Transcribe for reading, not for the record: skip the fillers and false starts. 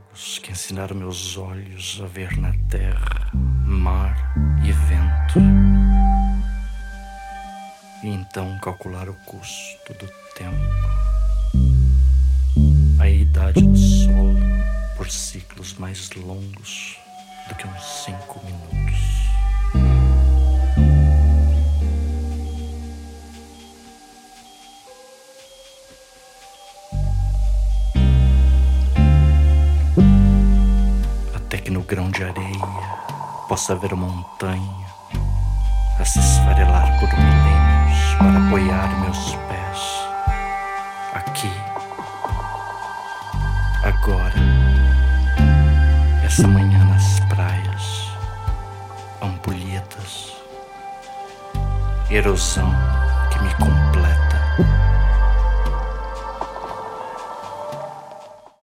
longos que ensinaram meus olhos a ver na terra mar e vento, e então calcular o custo do tempo, a idade do solo por ciclos mais longos do que uns 5 minutos. Até que no grão de areia possa ver a montanha a se esfarelar por milênios para apoiar meus pés. Aqui, agora, essa manhã nas praias, ampulhetas, erosão que me